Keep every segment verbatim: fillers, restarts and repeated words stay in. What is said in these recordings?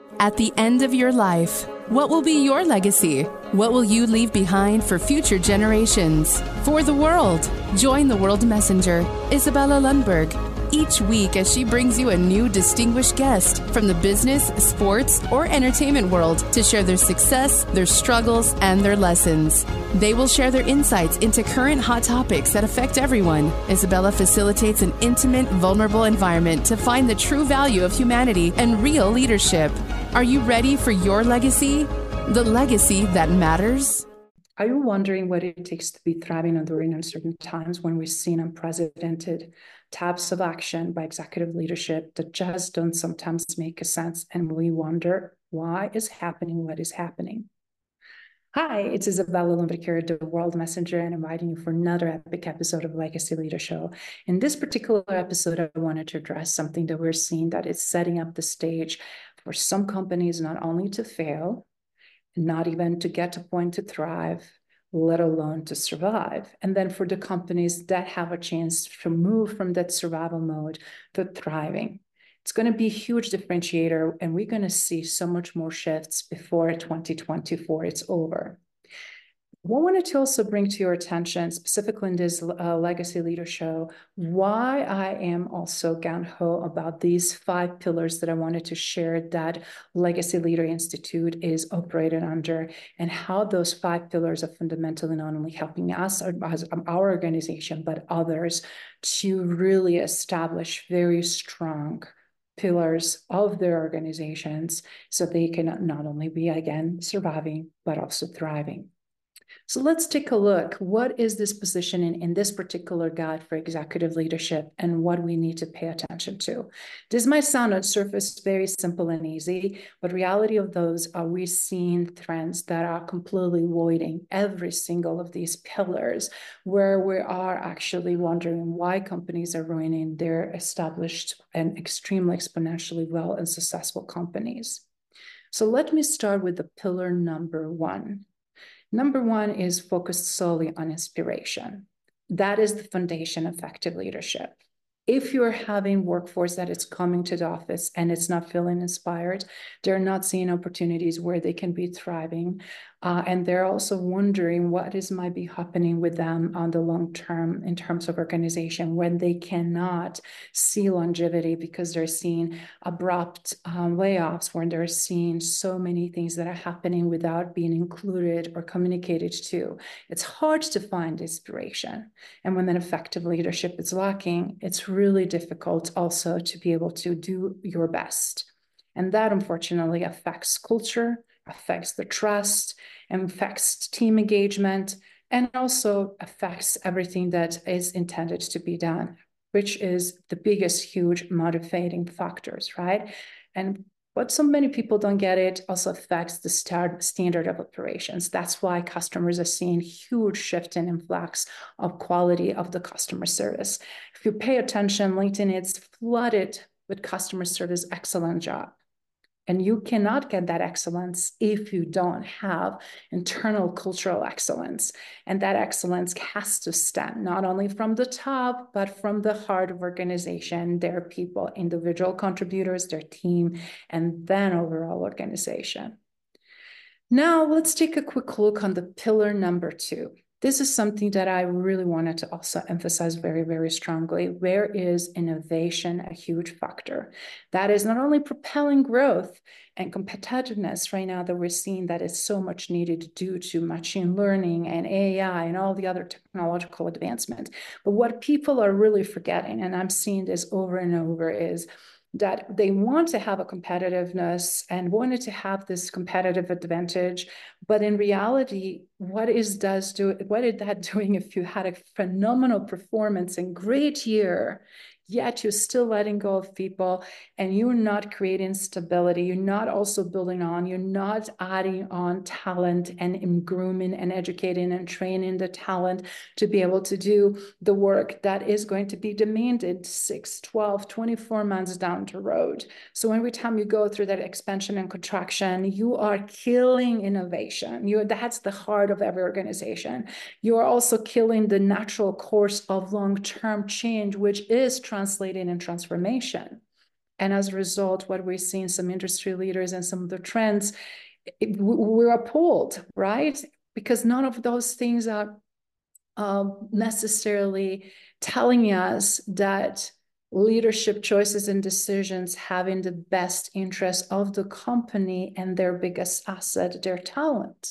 At the end of your life, what will be your legacy? What will you leave behind for future generations? For the world, join the World Messenger, Isabella Lundberg, each week as she brings you a new distinguished guest from the business, sports, or entertainment world to share their success, their struggles, and their lessons. They will share their insights into current hot topics that affect everyone. Isabella facilitates an intimate, vulnerable environment to find the true value of humanity and real leadership. Are you ready for your legacy? The legacy that matters? Are you wondering what it takes to be thriving during uncertain times when we've seen unprecedented types of action by executive leadership that just don't sometimes make a sense, and we wonder why is happening what is happening? Hi, it's Isabella Lundberg here at the World Messenger, and inviting you for another epic episode of Legacy Leader Show. In this particular episode, I wanted to address something that we're seeing that is setting up the stage for some companies not only to fail, not even to get to a point to thrive, let alone to survive. And then for the companies that have a chance to move from that survival mode to thriving. It's going to be a huge differentiator, and we're going to see so much more shifts before twenty twenty-four it's over. I wanted to also bring to your attention, specifically in this uh, Legacy Leader Show, why I am also gung-ho about these five pillars that I wanted to share that Legacy Leader Institute is operated under, and how those five pillars are fundamentally not only helping us as our organization, but others to really establish very strong pillars of their organizations so they can not only be, again, surviving, but also thriving. So let's take a look. What is this positioning in this particular guide for executive leadership and what we need to pay attention to? This might sound on surface very simple and easy, but reality of those are we're seeing trends that are completely voiding every single of these pillars, where we are actually wondering why companies are ruining their established and extremely exponentially well and successful companies. So let me start with the pillar number one. Number one is focused solely on inspiration. That is the foundation of effective leadership. If you're having workforce that is coming to the office and it's not feeling inspired, they're not seeing opportunities where they can be thriving. Uh, and they're also wondering what is might be happening with them on the long term in terms of organization when they cannot see longevity because they're seeing abrupt um, layoffs, when they're seeing so many things that are happening without being included or communicated to. It's hard to find inspiration. And when that effective leadership is lacking, it's really difficult also to be able to do your best. And that unfortunately affects culture, affects the trust, and affects team engagement, and also affects everything that is intended to be done, which is the biggest, huge motivating factors, right? And what so many people don't get, it also affects the start, standard of operations. That's why customers are seeing huge shift in influx of quality of the customer service. If you pay attention, LinkedIn is flooded with customer service excellent job. And you cannot get that excellence if you don't have internal cultural excellence. And that excellence has to stem not only from the top, but from the heart of organization, their people, individual contributors, their team, and then overall organization. Now, let's take a quick look on the pillar number two. This is something that I really wanted to also emphasize very, very strongly. Where is innovation a huge factor? That is not only propelling growth and competitiveness right now that we're seeing that is so much needed due to machine learning and A I and all the other technological advancement. But what people are really forgetting, and I'm seeing this over and over, is that they want to have a competitiveness and wanted to have this competitive advantage. But in reality, what is does do what is that doing if you had a phenomenal performance and great year, yet you're still letting go of people and you're not creating stability, you're not also building on, you're not adding on talent and grooming and educating and training the talent to be able to do the work that is going to be demanded six, twelve, twenty-four months down the road. So every time you go through that expansion and contraction, you are killing innovation. You, that's the heart of every organization. You are also killing the natural course of long-term change, which is translating in transformation. And as a result, what we're seeing some industry leaders and some of the trends, it, we're appalled, right? Because none of those things are uh, necessarily telling us that leadership choices and decisions having the best interest of the company and their biggest asset, their talent.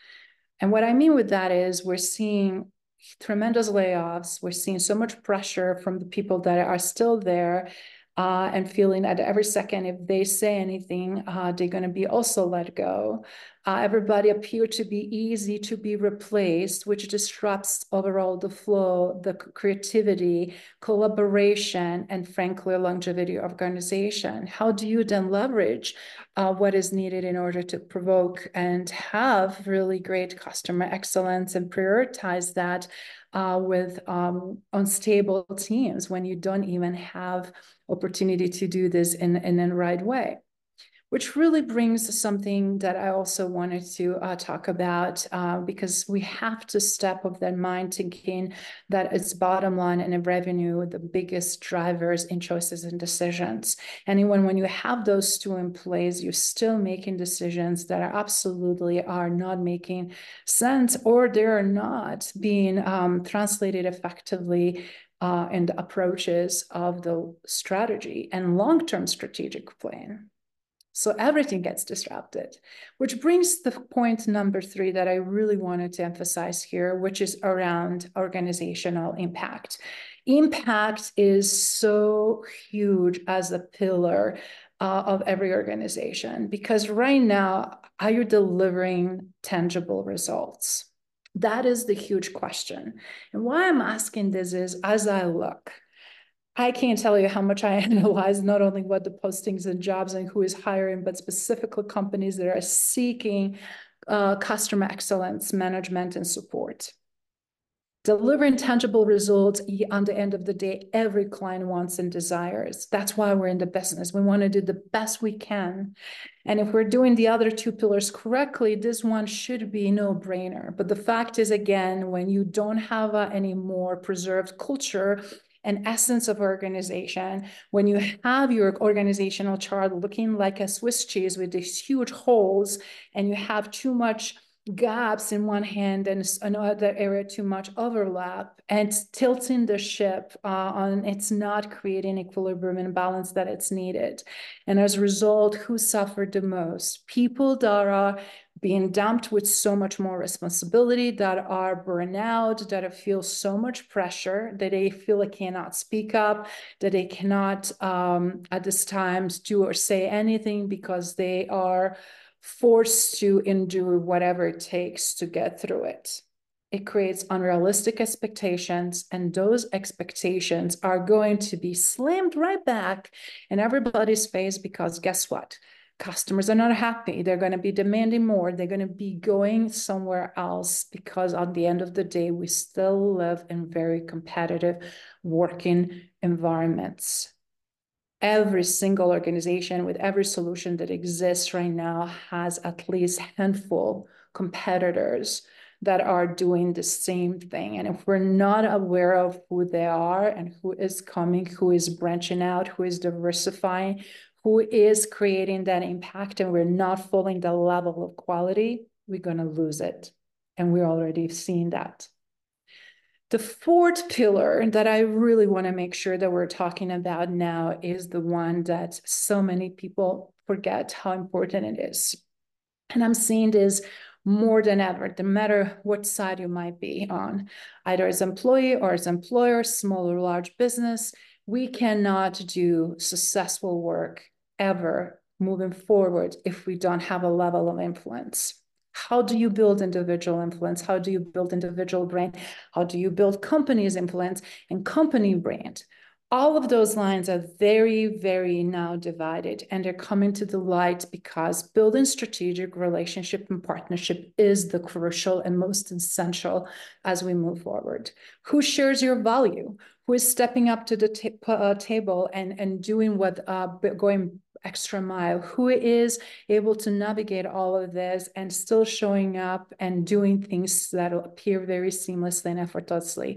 And what I mean with that is we're seeing tremendous layoffs. We're seeing so much pressure from the people that are still there, uh, and feeling that every second, if they say anything, uh, they're going to be also let go. Uh, everybody appear to be easy to be replaced, which disrupts overall the flow, the creativity, collaboration, and frankly, longevity of organization. How do you then leverage uh, what is needed in order to provoke and have really great customer excellence and prioritize that uh, with um, unstable teams when you don't even have opportunity to do this in, in the right way? Which really brings something that I also wanted to uh, talk about, uh, because we have to step off that mind thinking that it's bottom line and revenue, the biggest drivers in choices and decisions. And even when you have those two in place, you're still making decisions that are absolutely are not making sense, or they're not being um, translated effectively uh, in the approaches of the strategy and long-term strategic plan. So everything gets disrupted, which brings the point number three that I really wanted to emphasize here, which is around organizational impact. Impact is so huge as a pillar uh, of every organization, because right now, are you delivering tangible results? That is the huge question. And why I'm asking this is, as I look, I can't tell you how much I analyze not only what the postings and jobs and who is hiring, but specifically companies that are seeking uh, customer excellence, management, and support. Delivering tangible results on the end of the day, every client wants and desires. That's why we're in the business. We want to do the best we can. And if we're doing the other two pillars correctly, this one should be no brainer. But the fact is, again, when you don't have uh, any more preserved culture and essence of organization, when you have your organizational chart looking like a Swiss cheese with these huge holes, and you have too much gaps in one hand and another area too much overlap, and tilting the ship uh, on it's not creating equilibrium and balance that it's needed. And as a result, who suffered the most? People that are being dumped with so much more responsibility, that are burnout, that feel so much pressure, that they feel they cannot speak up, that they cannot um, at this time do or say anything because they are forced to endure whatever it takes to get through it. It creates unrealistic expectations, and those expectations are going to be slammed right back in everybody's face, because guess what? Customers are not happy. They're going to be demanding more. They're going to be going somewhere else, because at the end of the day, we still live in very competitive working environments. Every single organization with every solution that exists right now has at least a handful competitors that are doing the same thing. And if we're not aware of who they are and who is coming, who is branching out, who is diversifying, who is creating that impact, and we're not following the level of quality, we're going to lose it. And we're already seeing that. The fourth pillar that I really want to make sure that we're talking about now is the one that so many people forget how important it is. And I'm seeing this more than ever, no matter what side you might be on, either as employee or as employer, small or large business. We cannot do successful work ever moving forward if we don't have a level of influence. How do you build individual influence? How do you build individual brand? How do you build company's influence and company brand? All of those lines are very, very now divided, and they're coming to the light because building strategic relationship and partnership is the crucial and most essential as we move forward. Who shares your value? Who is stepping up to the t- uh, table and, and doing what, uh, going extra mile? Who is able to navigate all of this and still showing up and doing things that appear very seamlessly and effortlessly?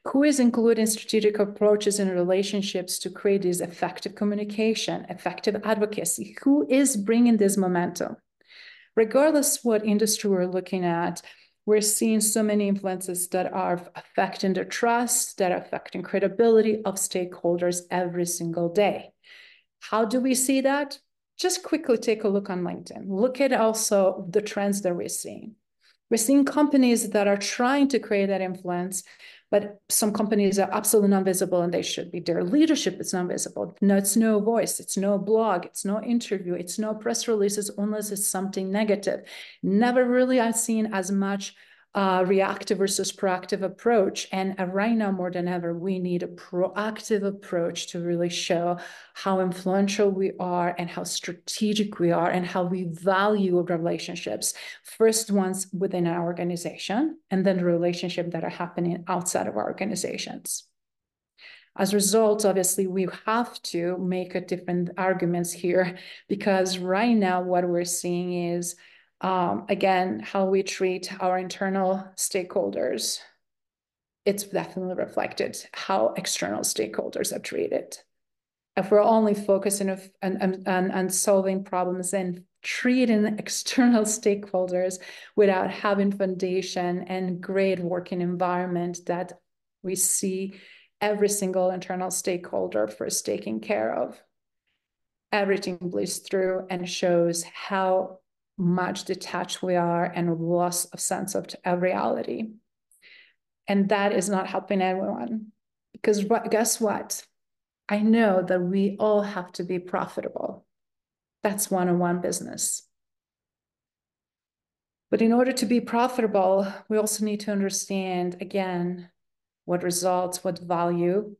Who is including strategic approaches in relationships to create this effective communication, effective advocacy? Who is bringing this momentum? Regardless what industry we're looking at, we're seeing so many influences that are affecting the trust, that are affecting credibility of stakeholders every single day. How do we see that? Just quickly take a look on LinkedIn. Look at also the trends that we're seeing. We're seeing companies that are trying to create that influence, but some companies are absolutely non-visible, and they should be. Their leadership is non-visible. No, it's no voice, it's no blog, it's no interview, it's no press releases unless it's something negative. Never really I've seen as much uh, reactive versus proactive approach. And uh, right now, more than ever, we need a proactive approach to really show how influential we are and how strategic we are and how we value relationships. First ones within our organization, and then the relationships that are happening outside of our organizations. As a result, obviously, we have to make a different arguments here, because right now what we're seeing is, um, again, how we treat our internal stakeholders. It's definitely reflected how external stakeholders are treated. If we're only focusing on, on, on, on solving problems and treating external stakeholders without having foundation and great working environment that we see every single internal stakeholder first taken care of, everything bleeds through and shows how much detached we are and loss of sense of reality. And that is not helping anyone, because guess what? I know that we all have to be profitable. That's one-on-one business. But in order to be profitable, we also need to understand, again, what results, what value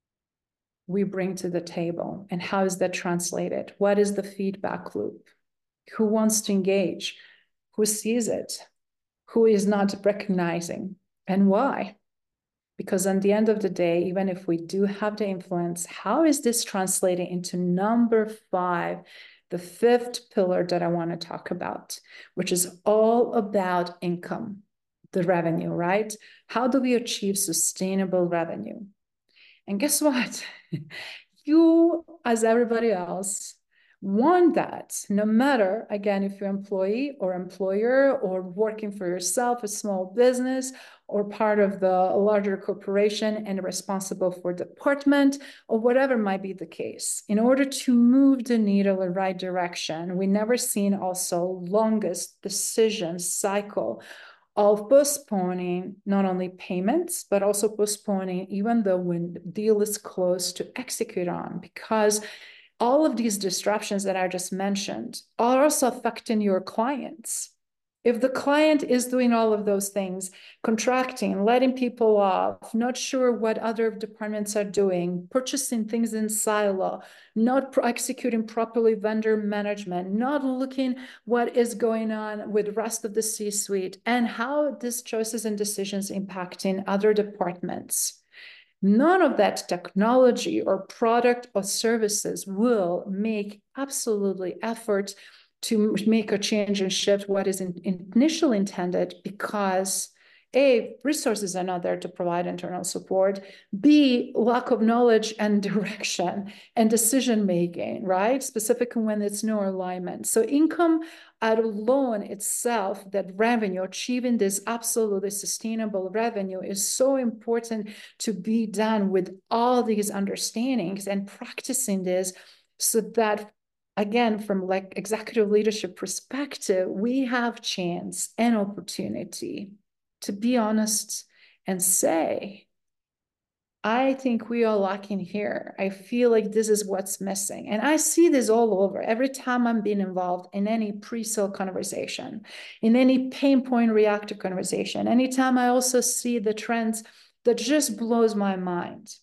we bring to the table, and how is that translated? What is the feedback loop? Who wants to engage? Who sees it? Who is not recognizing? And why? Because at the end of the day, even if we do have the influence, how is this translating into number five, the fifth pillar that I want to talk about, which is all about income, the revenue, right? How do we achieve sustainable revenue? And guess what? You, as everybody else, want that, no matter, again, if you're employee or employer or working for yourself, a small business, or part of the larger corporation and responsible for department, or whatever might be the case. In order to move the needle in the right direction, we never seen also longest decision cycle of postponing not only payments, but also postponing even though when the deal is close to execute on, because all of these disruptions that I just mentioned are also affecting your clients. If the client is doing all of those things, contracting, letting people off, not sure what other departments are doing, purchasing things in silo, not executing properly vendor management, not looking what is going on with the rest of the C-suite, and how these choices and decisions impacting other departments. None of that technology or product or services will make absolutely effort to make a change and shift what is in, initially intended, because A, resources are not there to provide internal support, B, lack of knowledge and direction and decision-making, right? Specifically when it's no alignment. So income alone itself, that revenue, achieving this absolutely sustainable revenue is so important to be done with all these understandings and practicing this, so that, again, from like executive leadership perspective, we have chance and opportunity to be honest and say, I think we are lacking here. I feel like this is what's missing. And I see this all over. Every time I'm being involved in any pre-sale conversation, in any pain point reactive conversation, anytime I also see the trends that just blows my mind.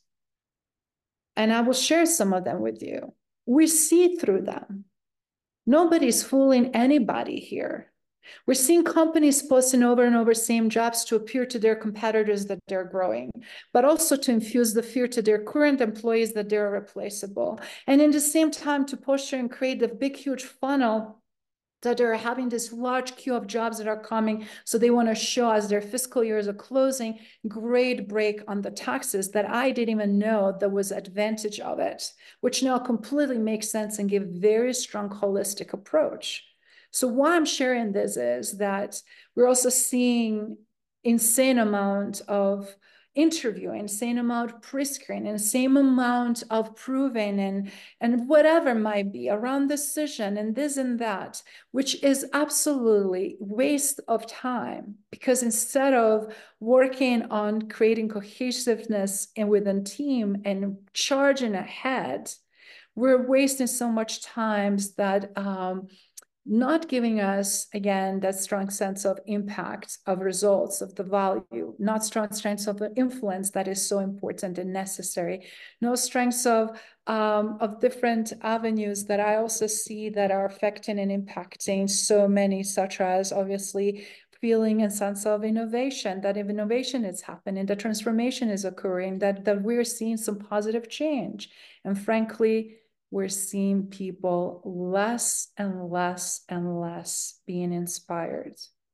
And I will share some of them with you. We see through them. Nobody's fooling anybody here. We're seeing companies posting over and over same jobs to appear to their competitors that they're growing, but also to infuse the fear to their current employees that they're replaceable. And in the same time to posture and create the big, huge funnel that they're having this large queue of jobs that are coming. So they want to show us their fiscal years are closing, great break on the taxes that I didn't even know there was advantage of it, which now completely makes sense and give very strong holistic approach. So why I'm sharing this is that we're also seeing insane amount of interviewing, same amount of pre-screening, same amount of proving and, and whatever might be around decision and this and that, which is absolutely waste of time, because instead of working on creating cohesiveness and within team and charging ahead, we're wasting so much time that um, not giving us, again, that strong sense of impact, of results, of the value, not strong strengths of the influence that is so important and necessary, no strengths of, um, of different avenues that I also see that are affecting and impacting so many, such as obviously feeling a sense of innovation, that if innovation is happening, that transformation is occurring, that, that we're seeing some positive change. And frankly, we're seeing people less and less and less being inspired.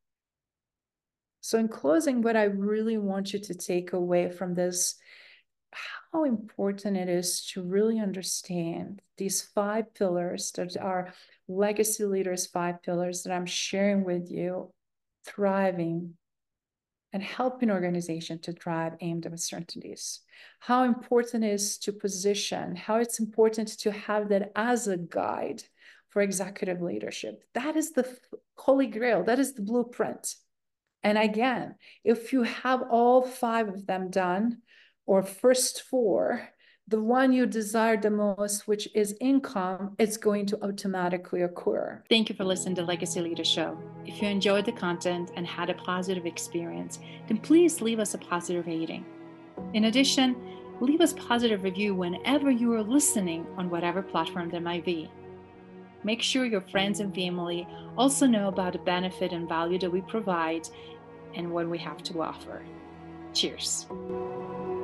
So in closing, what I really want you to take away from this, how important it is to really understand these five pillars that are Legacy Leaders' five pillars that I'm sharing with you, thriving and helping organization to thrive aimed at uncertainties. How important it is to position, how it's important to have that as a guide for executive leadership. That is the holy grail, that is the blueprint. And again, if you have all five of them done, or first four, the one you desire the most, which is income, it's going to automatically occur. Thank you for listening to Legacy Leader Show. If you enjoyed the content and had a positive experience, then please leave us a positive rating. In addition, leave us a positive review whenever you are listening on whatever platform there might be. Make sure your friends and family also know about the benefit and value that we provide and what we have to offer. Cheers.